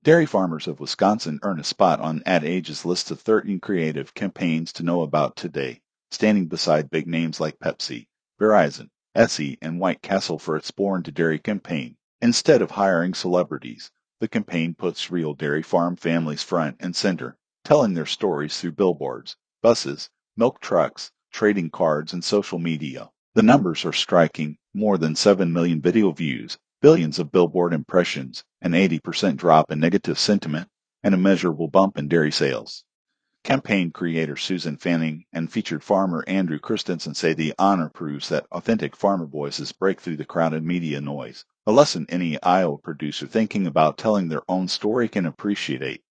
Dairy farmers of Wisconsin earn a spot on Ad Age's list of 13 creative campaigns to know about today, standing beside big names like Pepsi, Verizon, Essie, and White Castle for its Born to Dairy campaign. Instead of hiring celebrities, the campaign puts real dairy farm families front and center, telling their stories through billboards, buses, milk trucks, trading cards, and social media. The numbers are striking: more than 7 million video views, billions of billboard impressions, an 80% drop in negative sentiment, and a measurable bump in dairy sales. Campaign creator Susan Fanning and featured farmer Andrew Christensen say the honor proves that authentic farmer voices break through the crowded media noise, a lesson any Iowa producer thinking about telling their own story can appreciate.